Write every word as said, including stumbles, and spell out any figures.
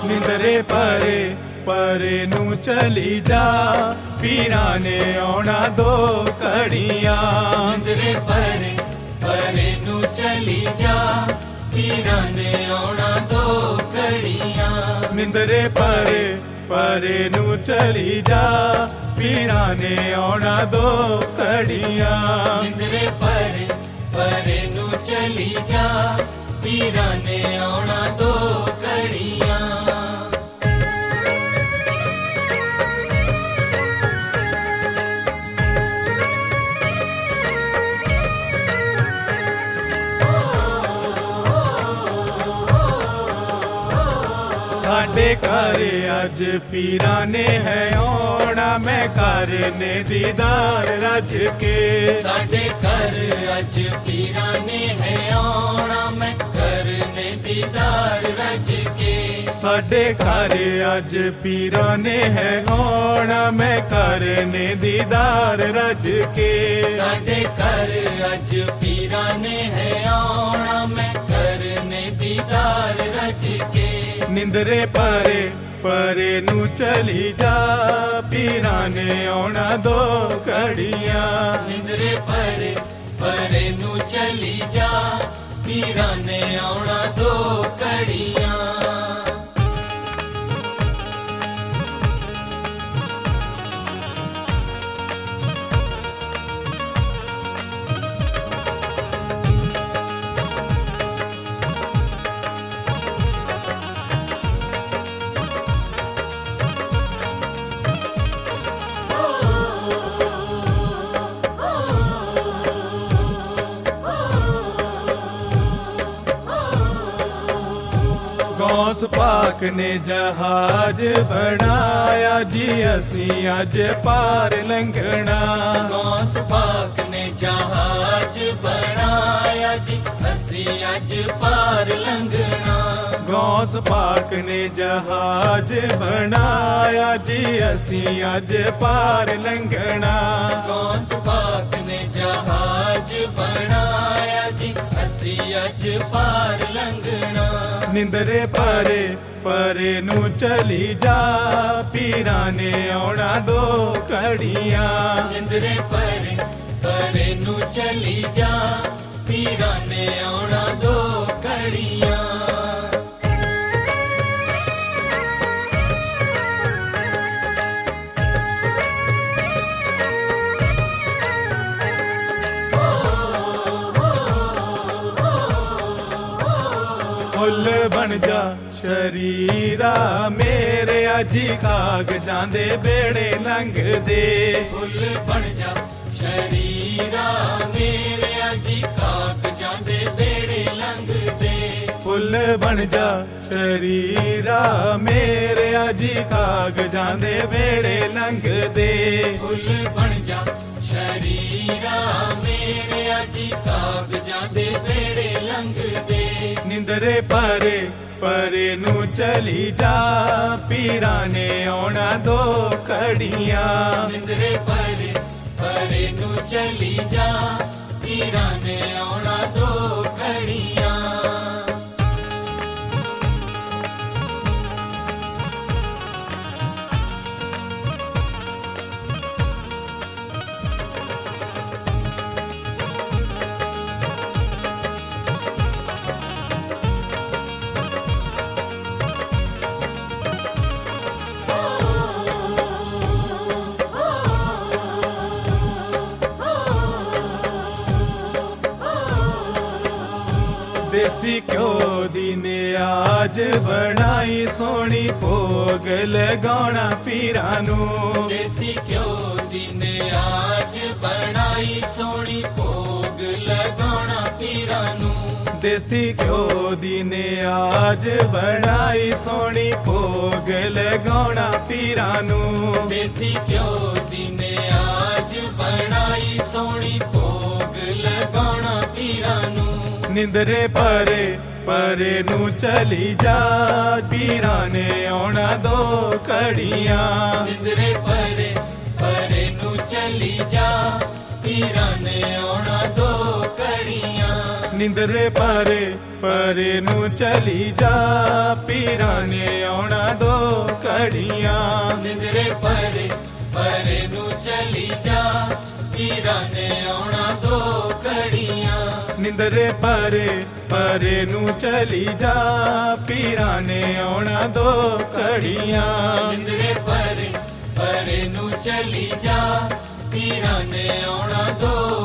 निंदरे परे परे नू चली जा, पीरा ने आना दो कड़ियां। निंदरे परे परे नू चली जा, पीरा ने आना दो कड़ियां। निंदरे परे परे नू चली जा, पीरा ने आना दो कड़ियां। निंदरे परे परे नू चली जा, पीरा ने आना दो कड़ियां। साडे घर अज पीरा ने है आना, मैं करने दीदार रज के। साडे घर अज पीरा ने है आना, मैं करने दीदार रज के। साडे घर अज पीरा ने है आना, मैं करने दीदार रज के। साडे घर अज पीरा ने है आना, मैं करने दीदार रज के। निंदरे परे परे नू चली जा, पीरा ने आना दो कड़ियां। निंदरे परे परे नू चली जा, पीरा ने आना दो कड़ियां। गौस पाक ने जहाज बनाया जी, असी अज पार लंघना। गौस पाक ने जहाज बनाया जी, असी अज पार लंघना। गौस पाक ने जहाज बनाया जी, असी अज पार लंघना। गौस पाक ने जहाज बनाया जी, असी अज पार लंघना। निंदरे परे परे नू चली जा, पीरा ने आना दो कड़ियां। निंदरे परे परे नू चली जा, पीरा ने आना दो कड़ियां। फुल बन जा शरीरा मेरे, अजी कागजां दे बेड़े लंघ दे। फुल बन जा शरीरा मेरे, अजी कागजां दे बेड़े लंघ दे। फुल बन जा शरीरा मेरे, अजी कागजां दे बेड़े लंघ दे। फुल बन जा शरीरा मेरे, अजी कागजां दे बेड़े लंघ दे। निंदरे परे परे नू चली जा, पीरा ने आना दो कड़ियां। निंदरे परे परे नू चली जा, पीरा ने आना दो कड़ियां। देसी घ्यो दी ने आज बनाई, सोनी भोग लगाना पीरा नू। देसी घ्यो दी ने आज बनाई, सोनी भोग लगाना पीरा नू। देसी घ्यो दी ने आज बनाई, सोनी भोग लगाना पीरा नू। देसी घ्यो दी ने आज बनाई, सोनी भोग लगाना पीरा नू। निंदरे परे परे नू चली जा, पीरा ने आना दो कड़ियां। निंदरे परे परे नू चली जा, पीरा ने आना दो कड़ियां। ਨਿੰਦਰੇ ਪਰੇ ਪਰੇ ਨੂੰ ਚਲੀ ਜਾ ਪੀਰਾਂ ਨੇ ਆਉਣਾ ਦੋ ਘੜੀਆਂ ਨਿੰਦਰੇ ਪਰੇ ਪਰੇ ਨੂੰ ਚਲੀ ਜਾ ਪੀਰਾਂ ਨੇ ਆਉਣਾ ਦੋ ਘੜੀਆਂ ਨਿੰਦਰੇ ਪਰੇ ਪਰੇ ਨੂੰ ਚਲੀ ਜਾ ਪੀਰਾਂ ਨੇ ਆਉਣਾ ਦੋ ਘੜੀਆਂ ਨਿੰਦਰੇ ਪਰੇ ਪਰੇ ਨੂੰ ਚਲੀ ਜਾ ਪੀਰਾਂ ਨੇ ਆਉਣਾ ਦੋ